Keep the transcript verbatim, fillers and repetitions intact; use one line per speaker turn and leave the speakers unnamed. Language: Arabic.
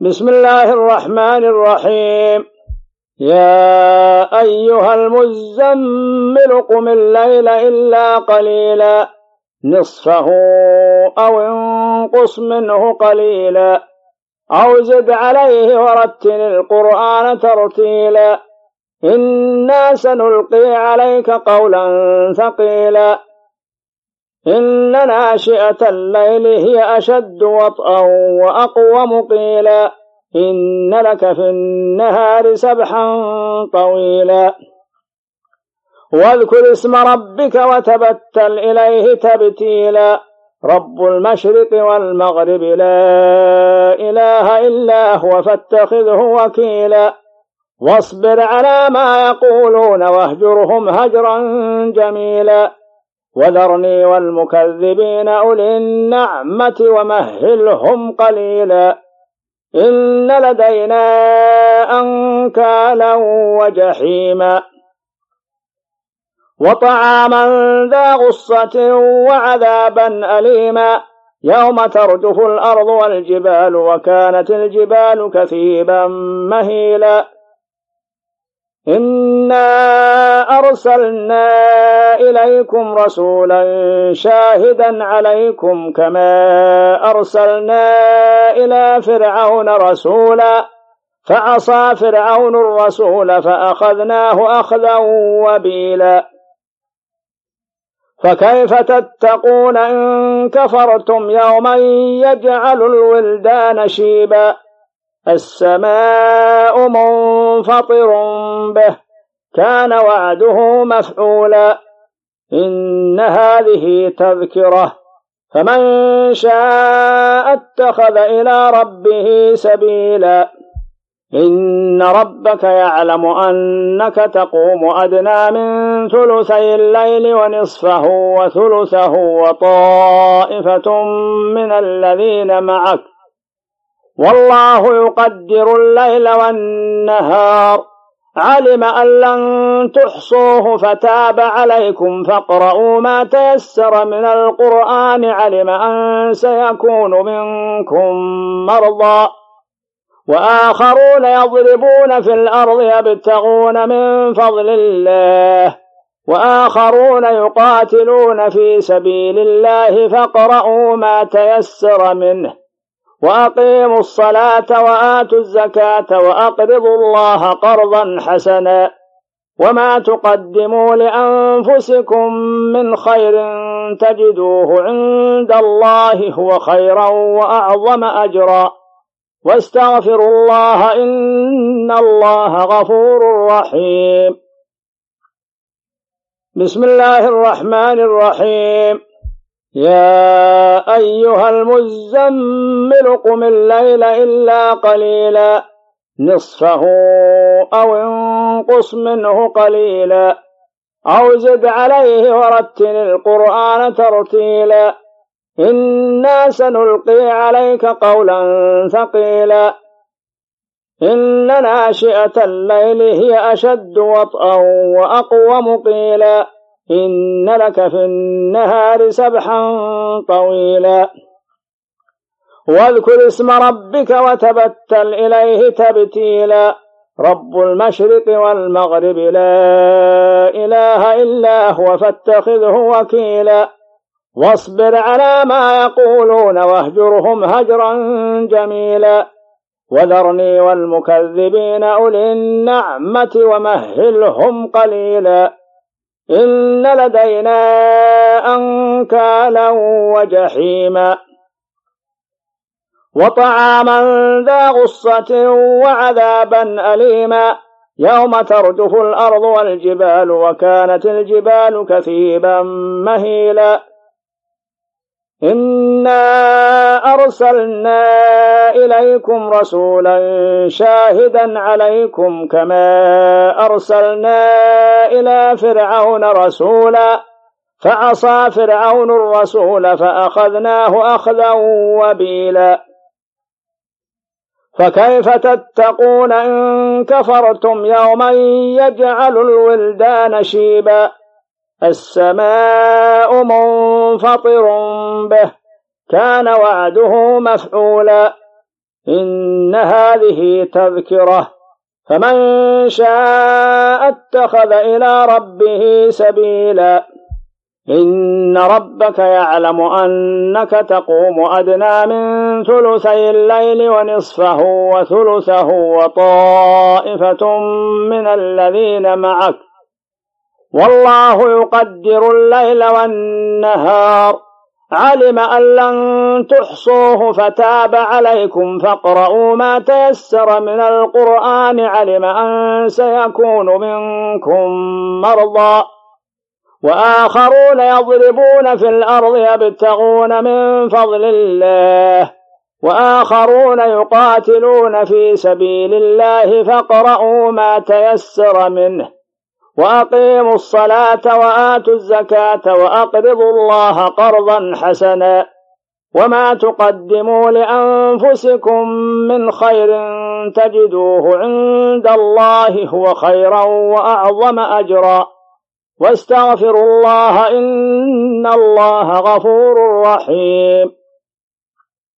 بسم الله الرحمن الرحيم. يا أيها المزمل قم الليل إلا قليلا نصفه أو انقص منه قليلا أو زد عليه ورتل القرآن ترتيلا إنا سنلقي عليك قولا ثقيلا إن ناشئة الليل هي أشد وطئا وأقوم قيلا إن لك في النهار سبحا طويلا واذكر اسم ربك وتبتل إليه تبتيلا رب المشرق والمغرب لا إله إلا هو فاتخذه وكيلا واصبر على ما يقولون واهجرهم هجرا جميلا وذرني والمكذبين أولي النعمة ومهلهم قليلا إن لدينا أنكالا وجحيما وطعاما ذا غصة وعذابا أليما يوم ترجف الأرض والجبال وكانت الجبال كثيبا مهيلا إنا أرسلنا إليكم رسولا شاهدا عليكم كما أرسلنا إلى فرعون رسولا فعصى فرعون الرسول فأخذناه أخذا وبيلا فكيف تتقون إن كفرتم يوما يجعل الولدان شيبا السماء منفطر به كان وعده مفعولا إن هذه تذكرة فمن شاء اتخذ إلى ربه سبيلا إن ربك يعلم أنك تقوم أدنى من ثلثي الليل ونصفه وثلثه وطائفة من الذين معك والله يقدر الليل والنهار علم أن لن تحصوه فتاب عليكم فاقرؤوا ما تيسر من القرآن علم أن سيكون منكم مرضى وآخرون يضربون في الأرض يبتغون من فضل الله وآخرون يقاتلون في سبيل الله فاقرؤوا ما تيسر منه وأقيموا الصلاة وآتوا الزكاة وأقرضوا الله قرضا حسنا وما تقدموا لأنفسكم من خير تجدوه عند الله هو خيرا وأعظم أجرا واستغفروا الله إن الله غفور رحيم. بسم الله الرحمن الرحيم. يا أيها المزمل قم الليل إلا قليلا نصفه أو انقص منه قليلا أو زد عليه ورتل القرآن ترتيلا إنا سنلقي عليك قولا ثقيلا إن ناشئة الليل هي أشد وطئا وأقوم قيلا إن لك في النهار سبحا طويلا واذكر اسم ربك وتبتل إليه تبتيلا رب المشرق والمغرب لا إله إلا هو فاتخذه وكيلا واصبر على ما يقولون واهجرهم هجرا جميلا وذرني والمكذبين أولي النعمة ومهلهم قليلا إن لدينا أنكالا وجحيما وطعاما ذا غصة وعذابا أليما يوم ترجف الأرض والجبال وكانت الجبال كثيبا مهيلا إنا أرسلنا إليكم رسولا شاهدا عليكم كما أرسلنا إلى فرعون رسولا فعصى فرعون الرسول فأخذناه أخذا وبيلا فكيف تتقون إن كفرتم يوما يجعل الولدان شيبا السماء منفطر به كان وعده مفعولا إن هذه تذكرة فمن شاء اتخذ إلى ربه سبيلا إن ربك يعلم أنك تقوم أدنى من ثلثي الليل ونصفه وثلثه وطائفة من الذين معك والله يقدر الليل والنهار علم أن لن تحصوه فتاب عليكم فاقرؤوا ما تيسر من القرآن علم أن سيكون منكم مرضى وآخرون يضربون في الأرض يبتغون من فضل الله وآخرون يقاتلون في سبيل الله فاقرؤوا ما تيسر منه وأقيموا الصلاة وآتوا الزكاة وأقرضوا الله قرضا حسنا وما تقدموا لأنفسكم من خير تجدوه عند الله هو خيرا وأعظم أجرا واستغفروا الله إن الله غفور رحيم